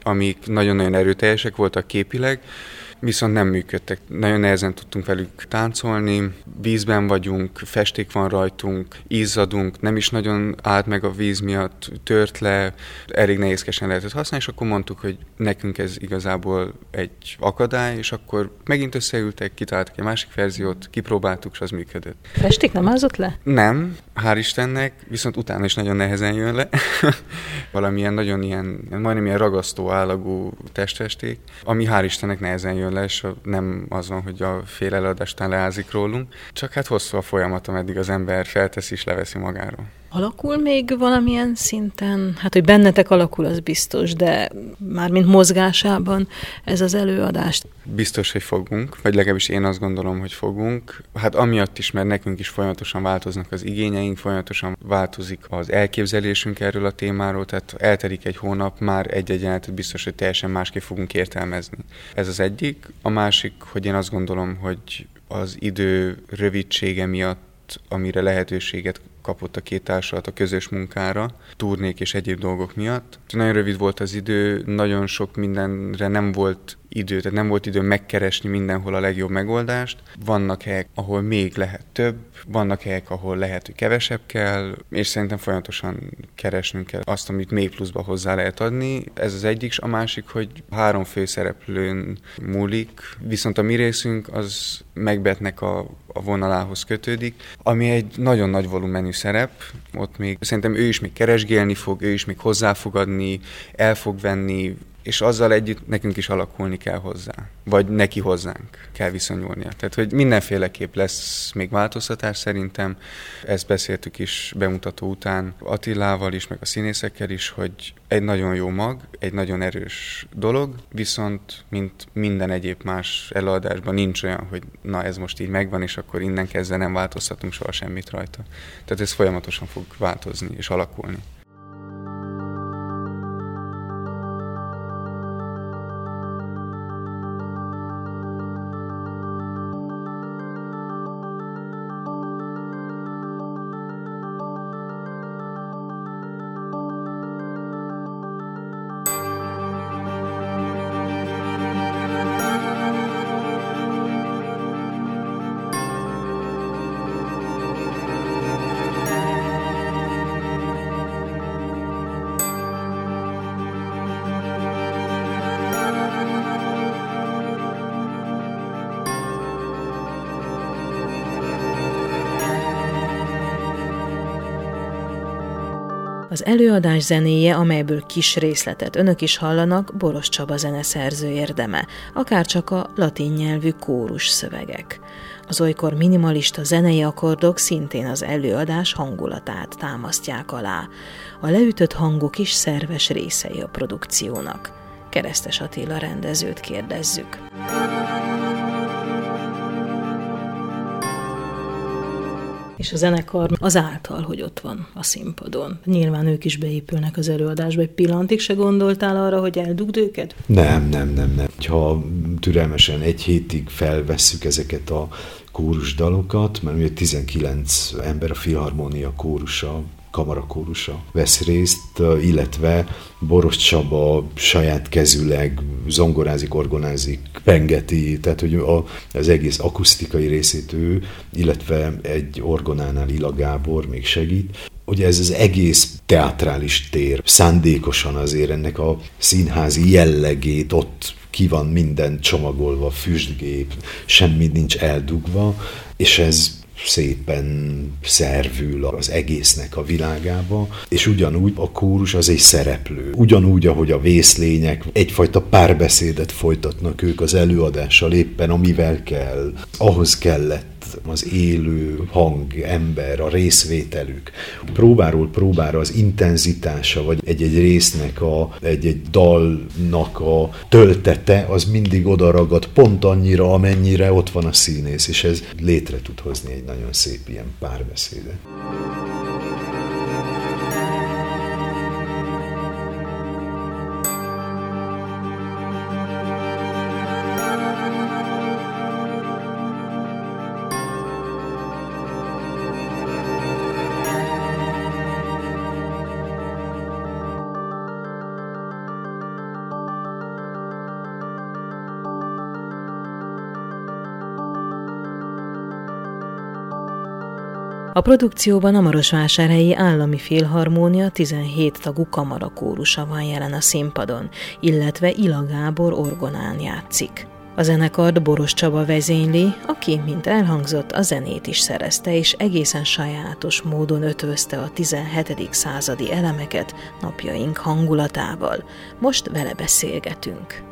amik nagyon-nagyon erőteljesek voltak képileg, viszont nem működtek. Nagyon nehezen tudtunk velük táncolni, vízben vagyunk, festék van rajtunk, izzadunk, nem is nagyon állt meg a víz miatt, tört le, elég nehézkesen lehetett használni, és akkor mondtuk, hogy nekünk ez igazából egy akadály, és akkor megint összeültek, kitaláltak egy másik verziót, kipróbáltuk, és az működött. Festék nem ázott le? Nem, hál' Istennek, viszont utána is nagyon nehezen jön le. Valamilyen nagyon majdnem ilyen ragasztó állagú testfesték, ami hál' Istennek nehezen jön le, és nem az van, hogy a fél előadás után leázik rólunk, csak hát hosszú a folyamat, ameddig az ember felteszi és leveszi magáról. Alakul még valamilyen szinten? Hát, hogy bennetek alakul, az biztos, de mármint mozgásában ez az előadást. Biztos, hogy fogunk, vagy legalábbis én azt gondolom, hogy fogunk. Hát amiatt is, mert nekünk is folyamatosan változnak az igényeink, folyamatosan változik az elképzelésünk erről a témáról, tehát eltelik egy hónap, már egy-egy jelenetet biztos, hogy teljesen másképp fogunk értelmezni. Ez az egyik. A másik, hogy én azt gondolom, hogy az idő rövidsége miatt, amire lehetőséget kapott a két társulat a közös munkára, turnék és egyéb dolgok miatt. Nagyon rövid volt az idő, nagyon sok mindenre nem volt idő, tehát nem volt idő megkeresni mindenhol a legjobb megoldást. Vannak helyek, ahol még lehet több, vannak helyek, ahol lehet, hogy kevesebb kell, és szerintem folyamatosan keresnünk kell azt, amit még pluszba hozzá lehet adni. Ez az egyik, a másik, hogy 3 főszereplőn múlik, viszont a mi részünk az Macbethnek a vonalához kötődik, ami egy nagyon nagy volumenű szerep, ott még szerintem ő is még keresgélni fog, ő is még hozzá fog adni, el fog venni, és azzal együtt nekünk is alakulni kell hozzá, vagy neki hozzánk kell viszonyulnia. Tehát, hogy mindenféleképp lesz még változtatás szerintem, ezt beszéltük is bemutató után Attilával is, meg a színészekkel is, hogy egy nagyon jó mag, egy nagyon erős dolog, viszont mint minden egyéb más előadásban nincs olyan, hogy na ez most így megvan, és akkor innen kezdve nem változtatunk soha semmit rajta. Tehát ez folyamatosan fog változni és alakulni. Az előadás zenéje, amelyből kis részletet önök is hallanak, Boros Csaba zeneszerző érdeme, akárcsak a latin nyelvű kórus szövegek. Az olykor minimalista zenei akkordok szintén az előadás hangulatát támasztják alá. A leütött hangok is szerves részei a produkciónak. Keresztes Attila rendezőt kérdezzük. És a zenekar azáltal, hogy ott van a színpadon. Nyilván ők is beépülnek az előadásba. Egy pillantig se gondoltál arra, hogy eldugd őket? Nem. Ha türelmesen 1 hétig felvesszük ezeket a kórusdalokat, mert ugye 19 ember, a Filharmónia kórusa, kamarakórusa vesz részt, illetve Boros Csaba saját kezűleg zongorázik, orgonázik, pengeti, tehát hogy az egész akusztikai részét ő, illetve egy orgonánál Ila Gábor még segít. Ugye ez az egész teátrális tér szándékosan azért ennek a színházi jellegét ott ki van minden csomagolva, füstgép, semmi nincs eldugva, és ez szépen szervül az egésznek a világába, és ugyanúgy a kórus az egy szereplő. Ugyanúgy, ahogy a vészlények egyfajta párbeszédet folytatnak ők az előadással éppen, amivel kell. Ahhoz kellett az élő hang, ember, a részvételük. Próbáról próbára az intenzitása, vagy egy-egy résznek, egy-egy dalnak a töltete, az mindig odaragad pont annyira, amennyire ott van a színész, és ez létre tud hozni egy nagyon szép ilyen párbeszédet. A produkcióban a Marosvásárhelyi Állami Filharmónia 17 tagú kamarakórusa van jelen a színpadon, illetve Ila Gábor orgonán játszik. A zenekart Boros Csaba vezényli, aki, mint elhangzott, a zenét is szerezte, és egészen sajátos módon ötvözte a 17. századi elemeket napjaink hangulatával. Most vele beszélgetünk.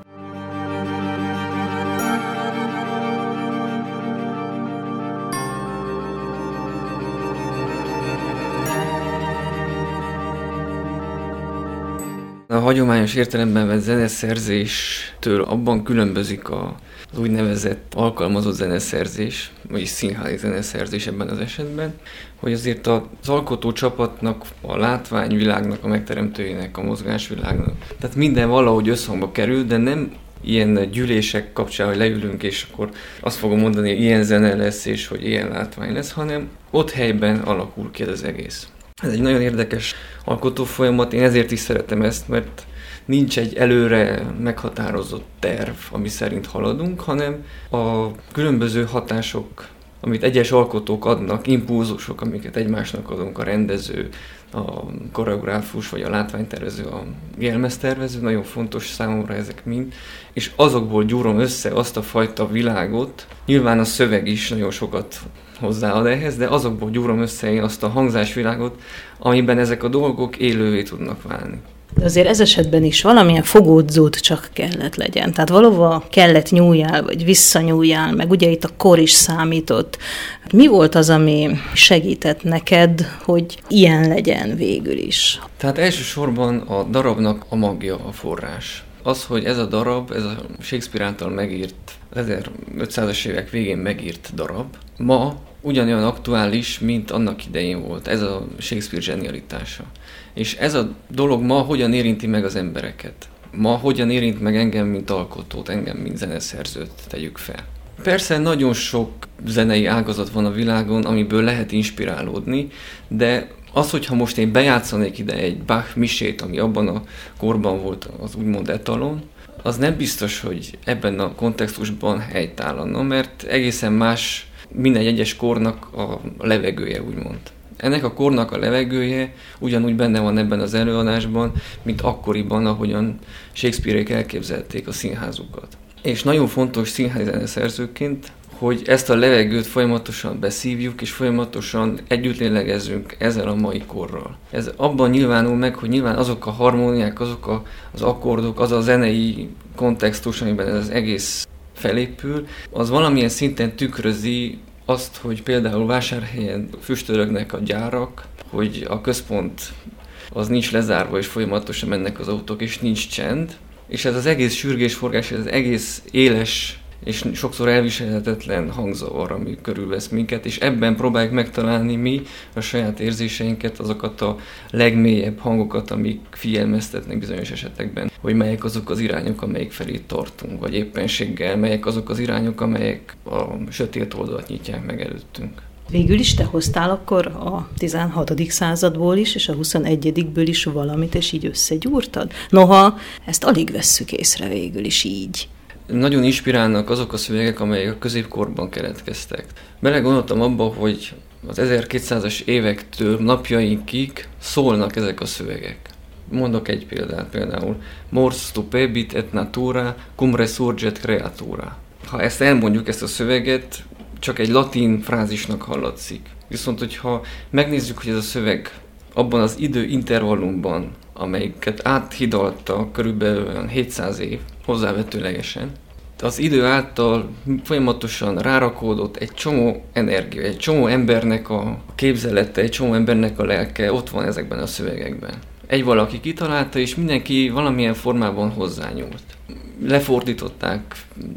A hagyományos értelemben vett zeneszerzéstől abban különbözik az úgynevezett alkalmazott zeneszerzés, vagyis színházi zeneszerzés ebben az esetben, hogy azért az alkotó csapatnak, a látványvilágnak, a megteremtőjének, a mozgásvilágnak, tehát minden valahogy összhangba kerül, de nem ilyen gyűlések kapcsán, hogy leülünk, és akkor azt fogom mondani, hogy ilyen zene lesz, és hogy ilyen látvány lesz, hanem ott helyben alakul ki ez az egész. Ez egy nagyon érdekes alkotó folyamat, én ezért is szeretem ezt, mert nincs egy előre meghatározott terv, ami szerint haladunk, hanem a különböző hatások, amit egyes alkotók adnak, impulzusok, amiket egymásnak adunk, a rendező, a koreográfus, vagy a látványtervező, a jelmeztervező, nagyon fontos számomra ezek mind, és azokból gyúrom össze azt a fajta világot, nyilván a szöveg is nagyon sokat hozzáad ehhez, de azokból gyúrom össze én azt a hangzásvilágot, amiben ezek a dolgok élővé tudnak válni. De azért ez esetben is valamilyen fogódzód csak kellett legyen. Tehát valahova kellett nyúljál, vagy visszanyúljál, meg ugye itt a kor is számított. Mi volt az, ami segített neked, hogy ilyen legyen végül is? Tehát elsősorban a darabnak a magja a forrás. Az, hogy ez a darab, ez a Shakespeare által megírt, 1500-as évek végén megírt darab, ma ugyanolyan aktuális, mint annak idején volt. Ez a Shakespeare zsenialitása. És ez a dolog ma hogyan érinti meg az embereket? Ma hogyan érint meg engem, mint alkotót, engem, mint zeneszerzőt, tegyük fel. Persze nagyon sok zenei ágazat van a világon, amiből lehet inspirálódni, de az, hogyha most én bejátszanék ide egy Bach misét, ami abban a korban volt az úgymond etalon, az nem biztos, hogy ebben a kontextusban helytállana, mert egészen más minden egyes kornak a levegője, úgymond. Ennek a kornak a levegője ugyanúgy benne van ebben az előadásban, mint akkoriban, ahogyan Shakespeare-ék elképzelték a színházukat. És nagyon fontos színházi zeneszerzőként, hogy ezt a levegőt folyamatosan beszívjuk, és folyamatosan együtt lélegezzünk ezzel a mai korral. Ez abban nyilvánul meg, hogy nyilván azok a harmóniák, azok az akkordok, az a zenei kontextus, amiben ez az egész felépül, az valamilyen szinten tükrözi azt, hogy például Vásárhelyen füstölögnek a gyárak, hogy a központ az nincs lezárva, és folyamatosan mennek az autók, és nincs csend. És ez az egész sürgésforgás, ez az egész éles és sokszor elviselhetetlen hangzavar, ami körülvesz minket, és ebben próbáljuk megtalálni mi a saját érzéseinket, azokat a legmélyebb hangokat, amik figyelmeztetnek bizonyos esetekben, hogy melyek azok az irányok, amelyek felé tartunk, vagy éppenséggel melyek azok az irányok, amelyek a sötét oldalt nyitják meg előttünk. Végül is te hoztál akkor a 16. századból is, és a 21-ből is valamit, és így összegyúrtad? Noha ezt alig vesszük észre végül is így. Nagyon inspirálnak azok a szövegek, amelyek a középkorban keletkeztek. Belegondoltam abba, hogy az 1200-as évektől napjainkig szólnak ezek a szövegek. Mondok egy példát, például Mors stupebit et natura, cum resurget creatura. Ha ezt elmondjuk, ezt a szöveget, csak egy latin frázisnak hallatszik. Viszont, hogyha megnézzük, hogy ez a szöveg abban az időintervallumban, amelyiket áthidalta körülbelül 700 év, hozzávetőlegesen, az idő által folyamatosan rárakódott egy csomó energia, egy csomó embernek a képzelete, egy csomó embernek a lelke ott van ezekben a szövegekben. Egy valaki kitalálta, és mindenki valamilyen formában hozzányúlt. Lefordították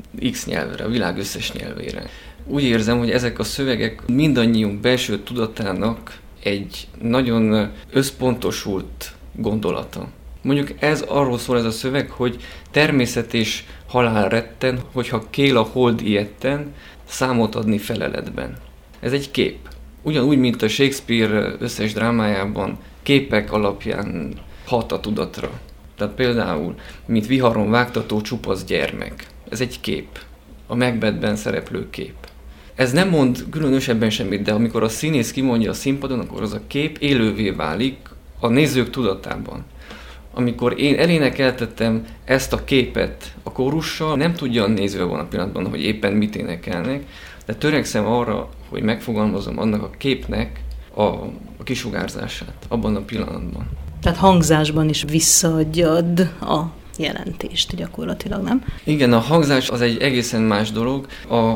X nyelvre, a világ összes nyelvére. Úgy érzem, hogy ezek a szövegek mindannyiunk belső tudatának egy nagyon összpontosult gondolata. Mondjuk ez arról szól ez a szöveg, hogy természet és halál retten, hogyha kél a hold ilyetten, számot adni feleletben. Ez egy kép. Ugyanúgy, mint a Shakespeare összes drámájában képek alapján hat a tudatra. Tehát például, mint viharon vágtató csupasz gyermek. Ez egy kép. A Macbethben szereplő kép. Ez nem mond különösebben semmit, de amikor a színész kimondja a színpadon, akkor az a kép élővé válik a nézők tudatában. Amikor én elénekeltettem ezt a képet a kórussal, nem tudja a néző abban a pillanatban, hogy éppen mit énekelnek, de törekszem arra, hogy megfogalmazom annak a képnek a kisugárzását abban a pillanatban. Tehát hangzásban is visszaadjad a jelentést gyakorlatilag, nem? Igen, a hangzás az egy egészen más dolog. A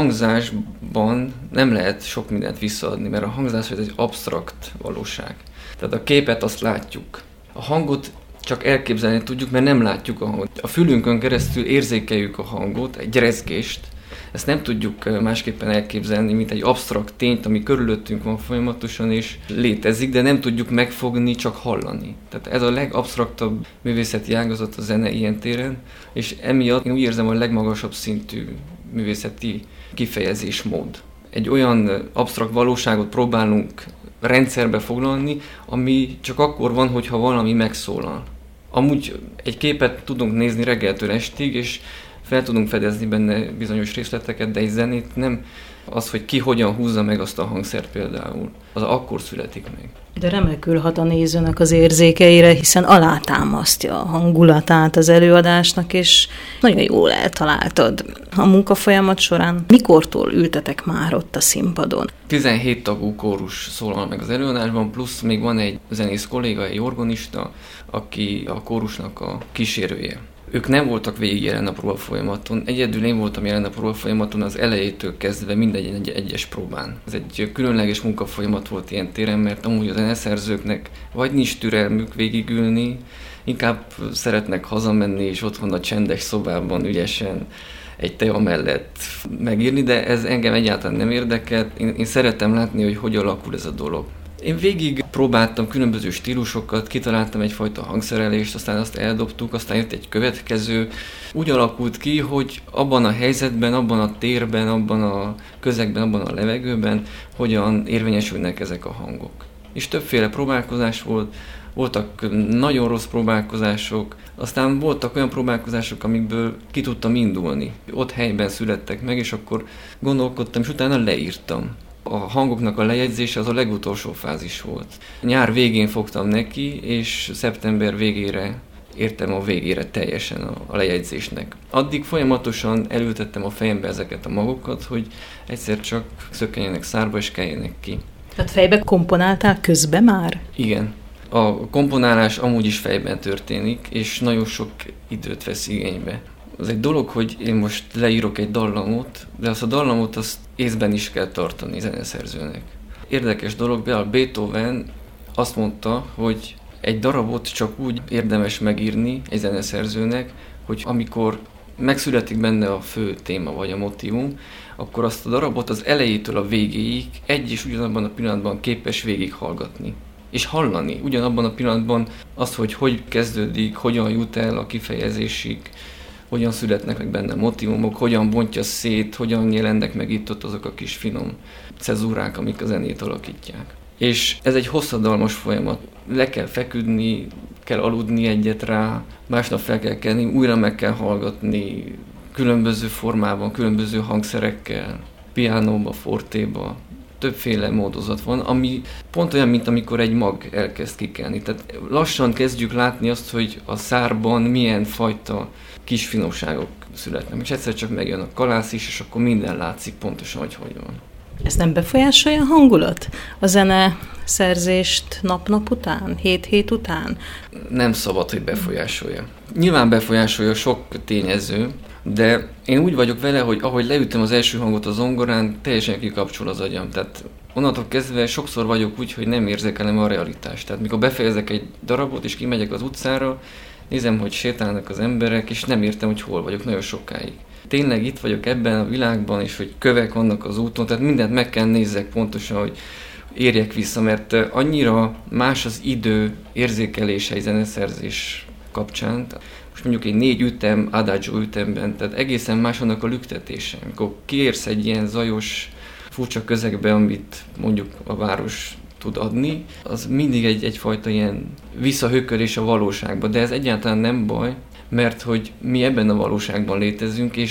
hangzásban nem lehet sok mindent visszaadni, mert a hangzás az egy absztrakt valóság. Tehát a képet azt látjuk. A hangot csak elképzelni tudjuk, mert nem látjuk a hangot. A fülünkön keresztül érzékeljük a hangot, egy rezgést. Ezt nem tudjuk másképpen elképzelni, mint egy absztrakt tényt, ami körülöttünk van folyamatosan és létezik, de nem tudjuk megfogni, csak hallani. Tehát ez a legabsztraktabb művészeti ágazat a zene ilyen téren, és emiatt én úgy érzem a legmagasabb szintű művészeti kifejezésmód. Egy olyan absztrakt valóságot próbálunk rendszerbe foglalni, ami csak akkor van, hogyha valami megszólal. Amúgy egy képet tudunk nézni reggeltől estig, és fel tudunk fedezni benne bizonyos részleteket, de egy zenét nem az, hogy ki hogyan húzza meg azt a hangszert például. Az akkor születik meg. De remekül hat a nézőnek az érzékeire, hiszen alátámasztja a hangulatát az előadásnak, és nagyon jól eltaláltad a munkafolyamat során. Mikortól ültetek már ott a színpadon? 17 tagú kórus szólal meg az előadásban, plusz még van egy zenész kolléga, egy orgonista, aki a kórusnak a kísérője. Ők nem voltak végig jelen a próbafolyamaton, egyedül én voltam jelen a próbafolyamaton az elejétől kezdve mindegy egyes próbán. Ez egy különleges munkafolyamat volt ilyen téren, mert amúgy a zeneszerzőknek vagy nincs türelmük végigülni, inkább szeretnek hazamenni és otthon a csendes szobában ügyesen egy tea mellett megírni, de ez engem egyáltalán nem érdekelt. Én szeretem látni, hogy alakul ez a dolog. Én végig próbáltam különböző stílusokat, kitaláltam egyfajta hangszerelést, aztán azt eldobtuk, aztán jött egy következő. Úgy alakult ki, hogy abban a helyzetben, abban a térben, abban a közegben, abban a levegőben hogyan érvényesülnek ezek a hangok. És többféle próbálkozás volt, voltak nagyon rossz próbálkozások, aztán voltak olyan próbálkozások, amikből ki tudtam indulni. Ott helyben születtek meg, és akkor gondolkodtam, és utána leírtam. A hangoknak a lejegyzése az a legutolsó fázis volt. Nyár végén fogtam neki, és szeptember végére értem a végére teljesen a lejegyzésnek. Addig folyamatosan elültettem a fejembe ezeket a magokat, hogy egyszer csak szökkenjenek szárba és keljenek ki. Tehát fejbe komponáltál közben már? Igen. A komponálás amúgy is fejben történik, és nagyon sok időt vesz igénybe. Az egy dolog, hogy én most leírok egy dallamot, de azt a dallamot azt észben is kell tartani zeneszerzőnek. Érdekes dolog, például Beethoven azt mondta, hogy egy darabot csak úgy érdemes megírni egy zeneszerzőnek, hogy amikor megszületik benne a fő téma vagy a motívum, akkor azt a darabot az elejétől a végéig egy és ugyanabban a pillanatban képes végighallgatni. És hallani ugyanabban a pillanatban azt, hogy kezdődik, hogyan jut el a kifejezésig, hogyan születnek meg benne motívumok, hogyan bontja szét, hogyan jelennek meg itt-ott azok a kis finom cezúrák, amik a zenét alakítják. És ez egy hosszadalmas folyamat. Le kell feküdni, kell aludni egyet rá, másnap fel kell kelni, újra meg kell hallgatni, különböző formában, különböző hangszerekkel, piánóba, fortéba. Többféle módozat van, ami pont olyan, mint amikor egy mag elkezd kikelni. Tehát lassan kezdjük látni azt, hogy a szárban milyen fajta kis finomságok születnek. És egyszer csak megjön a kalász is, és akkor minden látszik pontosan, hogy van. Ez nem befolyásolja a hangulat? A zene szerzést nap-nap után, hét-hét után? Nem szabad, hogy befolyásolja. Nyilván befolyásolja sok tényező, de én úgy vagyok vele, hogy ahogy leütöm az első hangot a zongorán, teljesen kikapcsol az agyam. Tehát onnantól kezdve sokszor vagyok úgy, hogy nem érzékelem a realitást. Tehát mikor befejezek egy darabot és kimegyek az utcára, nézem, hogy sétálnak az emberek, és nem értem, hogy hol vagyok nagyon sokáig. Tényleg itt vagyok ebben a világban, és hogy kövek vannak az úton, tehát mindent meg kell nézzek pontosan, hogy érjek vissza, mert annyira más az idő érzékelése egy zeneszerzés kapcsán. Most mondjuk egy 4 ütem, adagio ütemben, tehát egészen más annak a lüktetése. Amikor kiérsz egy ilyen zajos, furcsa közegbe, amit mondjuk a város tud adni, az mindig egyfajta ilyen visszahökkölés a valóságba, de ez egyáltalán nem baj, mert hogy mi ebben a valóságban létezünk, és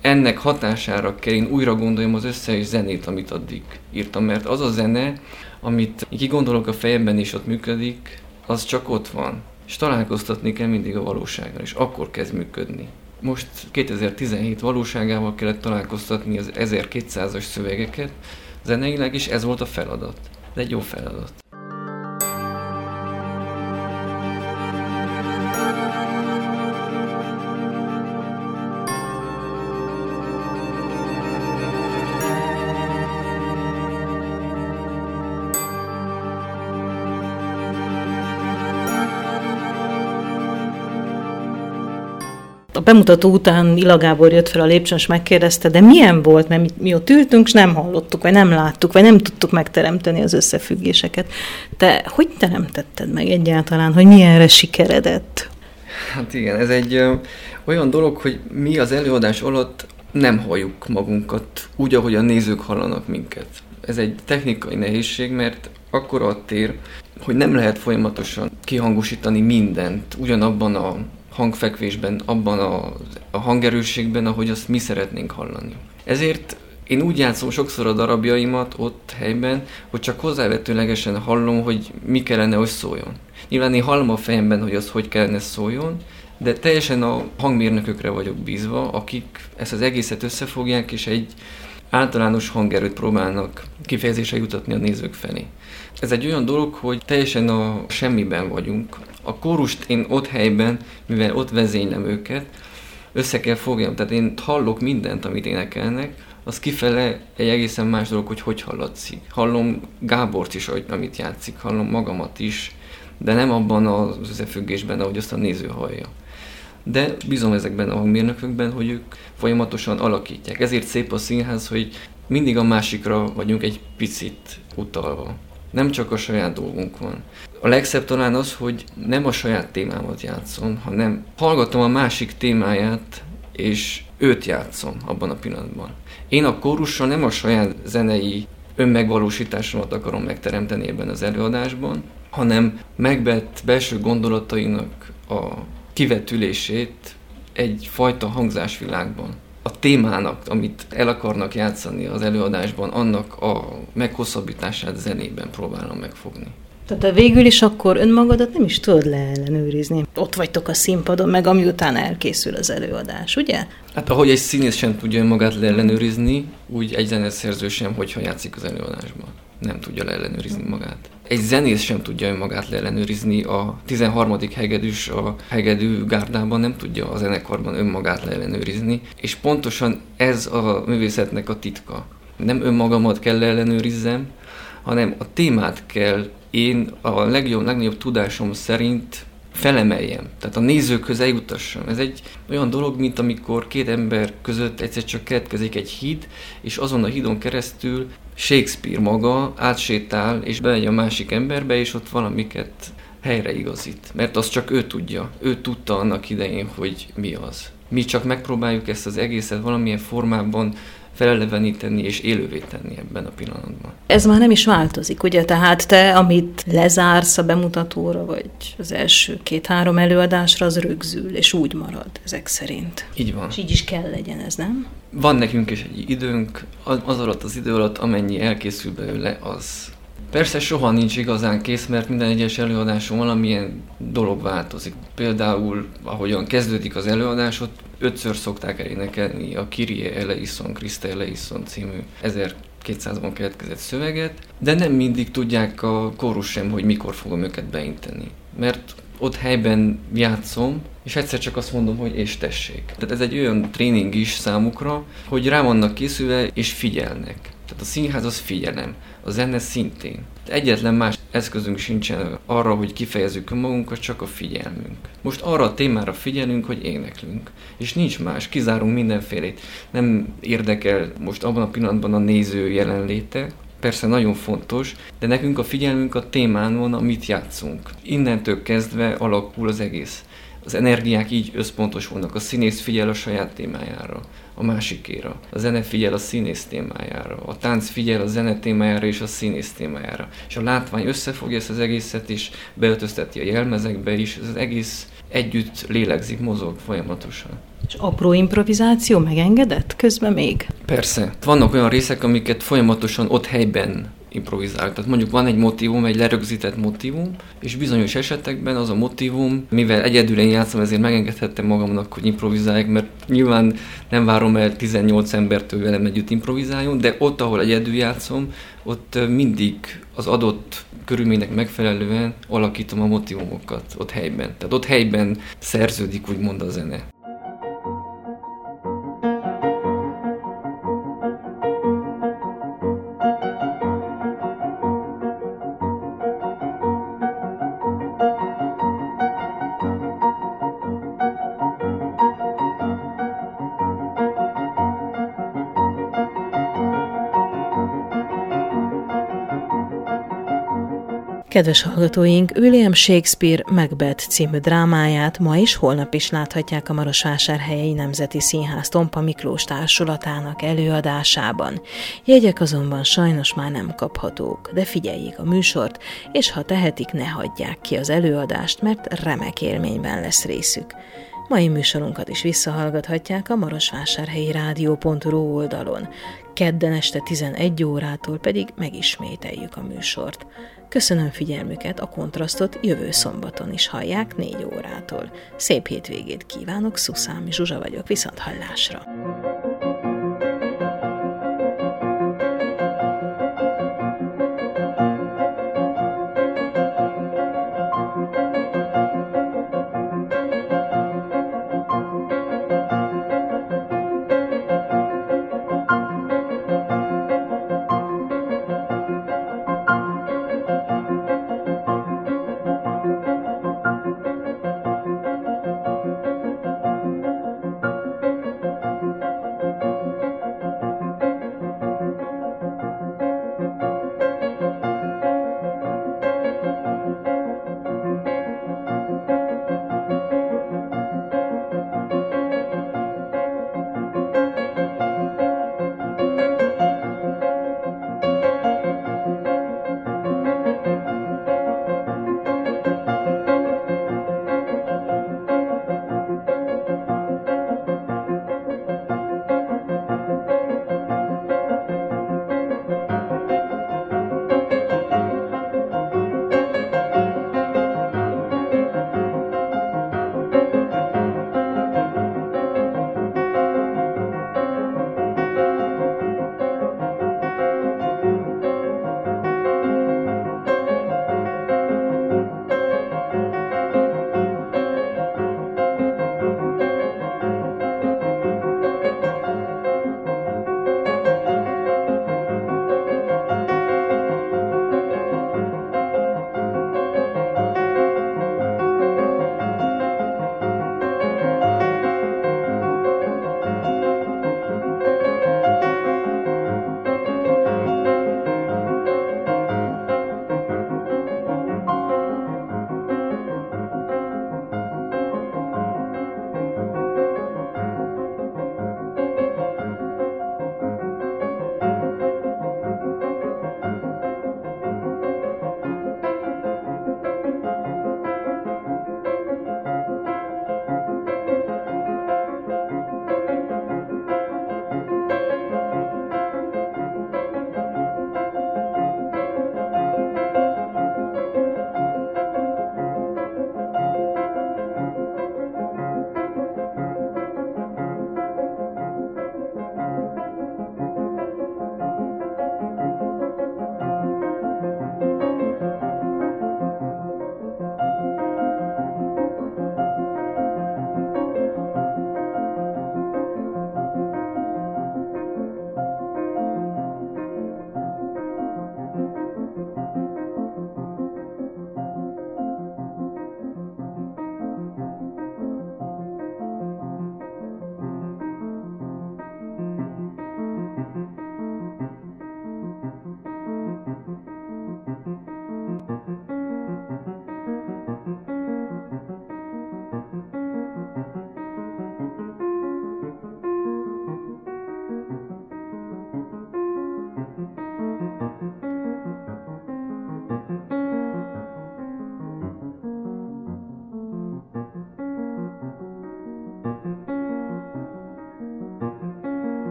ennek hatására kell én újra gondoljam az összes zenét, amit addig írtam, mert az a zene, amit kigondolok a fejemben és ott működik, az csak ott van. És találkoztatni kell mindig a valósággal, és akkor kezd működni. Most 2017 valóságával kellett találkoztatni az 1200-as szövegeket zeneileg, és ez volt a feladat. Ez egy jó feladat. A bemutató után Illa Gábor jött fel a lépcsőn, és megkérdezte, de milyen volt, mert mi ott ültünk, és nem hallottuk, vagy nem láttuk, vagy nem tudtuk megteremteni az összefüggéseket. Te hogy teremtetted meg egyáltalán, hogy milyenre sikeredett? Hát igen, ez egy olyan dolog, hogy mi az előadás alatt nem halljuk magunkat úgy, ahogy a nézők hallanak minket. Ez egy technikai nehézség, mert akkora a tér, hogy nem lehet folyamatosan kihangosítani mindent ugyanabban a hangfekvésben, abban a hangerősségben, ahogy azt mi szeretnénk hallani. Ezért én úgy játszom sokszor a darabjaimat ott helyben, hogy csak hozzávetőlegesen hallom, hogy mi kellene, hogy szóljon. Nyilván én hallom a fejemben, hogy az hogy kellene szóljon, de teljesen a hangmérnökökre vagyok bízva, akik ezt az egészet összefogják, és egy általános hangerőt próbálnak kifejezésre jutatni a nézők felé. Ez egy olyan dolog, hogy teljesen a semmiben vagyunk. A kórust én ott helyben, mivel ott vezénylem őket, össze kell fogjam. Tehát én hallok mindent, amit énekelnek, az kifele egy egészen más dolog, hogy hallatszik. Hallom Gábort is, amit játszik, hallom magamat is, de nem abban az összefüggésben, ahogy azt a néző hallja. De bízom ezekben a hangmérnökökben, hogy ők folyamatosan alakítják. Ezért szép a színház, hogy mindig a másikra vagyunk egy picit utalva. Nem csak a saját dolgunk van. A legszebb talán az, hogy nem a saját témámat játszom, hanem hallgatom a másik témáját, és őt játszom abban a pillanatban. Én a kórussal nem a saját zenei önmegvalósításomat akarom megteremteni ebben az előadásban, hanem megvett belső gondolatainak a kivetülését egyfajta hangzásvilágban. A témának, amit el akarnak játszani az előadásban, annak a meghosszabbítását zenében próbálom megfogni. Tehát végül is akkor önmagadat nem is tudod leellenőrizni. Ott vagytok a színpadon, meg amiután elkészül az előadás, ugye? Hát ahogy egy színész sem tudja önmagát leellenőrizni, úgy egy zeneszerző sem, hogyha játszik az előadásban. Nem tudja leellenőrizni magát. Egy zenész sem tudja önmagát leellenőrizni, a 13. hegedűs a hegedű gárdában nem tudja a zenekarban önmagát leellenőrizni, és pontosan ez a művészetnek a titka. Nem önmagamat kell leellenőrizzem, hanem a témát kell én a legnagyobb tudásom szerint felemeljem, tehát a nézőkhöz eljutassam. Ez egy olyan dolog, mint amikor két ember között egyszer csak keletkezik egy híd, és azon a hídon keresztül Shakespeare maga átsétál, és bemegy a másik emberbe, és ott valamiket helyreigazít. Mert azt csak ő tudja. Ő tudta annak idején, hogy mi az. Mi csak megpróbáljuk ezt az egészet valamilyen formában feleleveníteni és élővé tenni ebben a pillanatban. Ez már nem is változik, ugye? Tehát te, amit lezársz a bemutatóra, vagy az első 2-3 előadásra, az rögzül, és úgy marad ezek szerint. Így van. És így is kell legyen ez, nem? Van nekünk is egy időnk, az alatt az idő alatt, amennyi elkészül belőle, az. Persze soha nincs igazán kész, mert minden egyes előadáson valamilyen dolog változik. Például, ahogyan kezdődik az előadás, ott 5-ször szokták elénekelni a Kyrie eleison, Christe eleison című 1200-ban keletkezett szöveget, de nem mindig tudják a kórus sem, hogy mikor fogom őket beinteni. Mert ott helyben játszom, és egyszer csak azt mondom, hogy és tessék. Tehát ez egy olyan tréning is számukra, hogy rá vannak készülve és figyelnek. Tehát a színház az figyelem, a zene szintén. Egyetlen más eszközünk sincsen arra, hogy kifejezzük magunkat, csak a figyelmünk. Most arra a témára figyelünk, hogy éneklünk. És nincs más, kizárunk mindenfélét. Nem érdekel most abban a pillanatban a néző jelenléte, persze nagyon fontos, de nekünk a figyelmünk a témán van, amit játszunk. Innentől kezdve alakul az egész. Az energiák így összpontosulnak, a színész figyel a saját témájára, a másikéra, a zene figyel a színész témájára, a tánc figyel a zene témájára és a színész témájára, és a látvány összefogja ezt az egészet is, beöltözteti a jelmezekbe is, ez az egész együtt lélegzik, mozog folyamatosan. És apró improvizáció megengedett közben még? Persze. Vannak olyan részek, amiket folyamatosan ott helyben improvizálok. Tehát mondjuk van egy motívum, egy lerögzített motívum, és bizonyos esetekben az a motívum, mivel egyedül én játszom, ezért megengedhettem magamnak, hogy improvizáljak, mert nyilván nem várom el 18 embertől velem együtt improvizáljon, de ott, ahol egyedül játszom, ott mindig az adott körülménynek megfelelően alakítom a motívumokat ott helyben. Tehát ott helyben szerződik úgymond a zene. Kedves hallgatóink, William Shakespeare Macbeth című drámáját ma és holnap is láthatják a Marosvásárhelyi Nemzeti Színház Tompa Miklós Társulatának előadásában. Jegyek azonban sajnos már nem kaphatók, de figyeljék a műsort, és ha tehetik, ne hagyják ki az előadást, mert remek élményben lesz részük. Mai műsorunkat is visszahallgathatják a marosvásárhelyi rádió.ru oldalon. Kedden este 11 órától pedig megismételjük a műsort. Köszönöm figyelmüket, a Kontrasztot jövő szombaton is hallják 4 órától. Szép hétvégét kívánok, Szuszámi Zsuzsa vagyok, viszonthallásra!